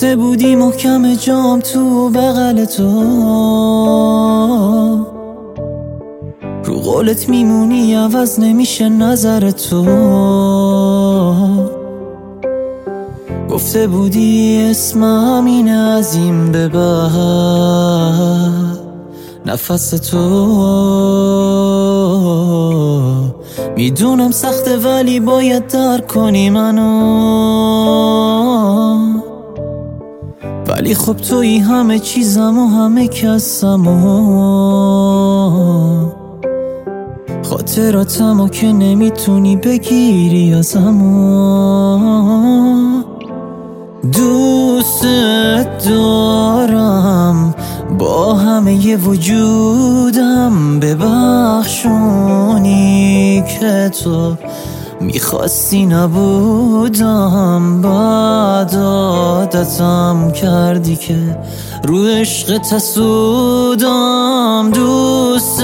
گفته بودی محکم جام تو بغل تو، رو قولت میمونی عوض نمیشه نظر تو. گفته بودی اسمم اینه از این به بعد نفس تو. میدونم سخته ولی باید درک کنی منو، ولی خب تویی همه چیزم و همه کسم و خاطراتمو که نمیتونی بگیری ازم و دوست دارم با همه وجودم. ببخشونی که تو میخواستی نبودم، بعد عادتم کردی که رو عشقت حسودم. دوست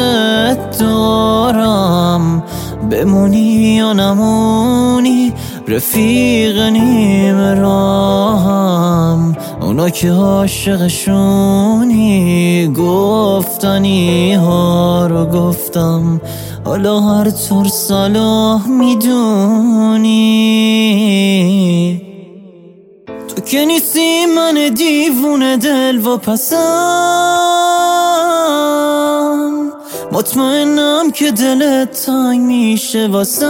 دارم بمونی یا نمونی، رفیق نیم راهم اونا که عاشقشونی. گفتنی ها رو گفتم، حالا هر طور صلاح میدونی. تو که نیستی من دیوونه دل و پسم، مطمئنم که دلت تنگ میشه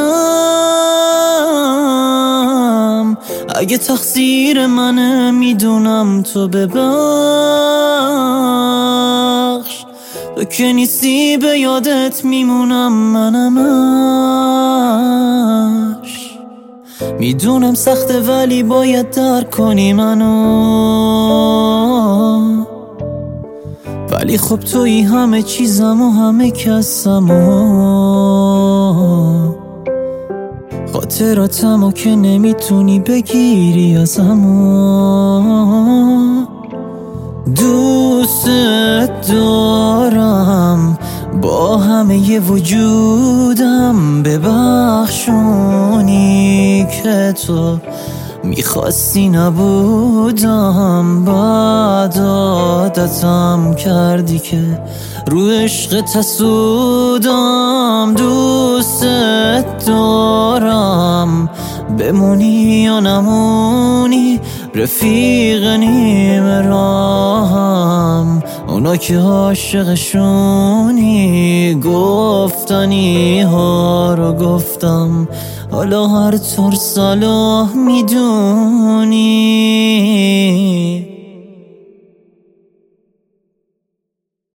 واسم. اگه تقصیر منه میدونم تو ببخش، تو که نیستی به یادت میمونم منمش. میدونم سخته ولی باید درک کنی منو، ولی خب تویی همه چیزم و همه کسم و خاطراتمو که نمیتونی بگیری ازم و دوست دارم با همه وجودم. ببخشونی که تو میخواستی نبودم، بعد عادتم کردی که رو عشقت حسودم. دوست دارم بمونی یا نمونی، رفیق نیم راهم اونا که عاشقشونی. گفتنی ها رو گفتم، حالا هر طور صلاح میدونی.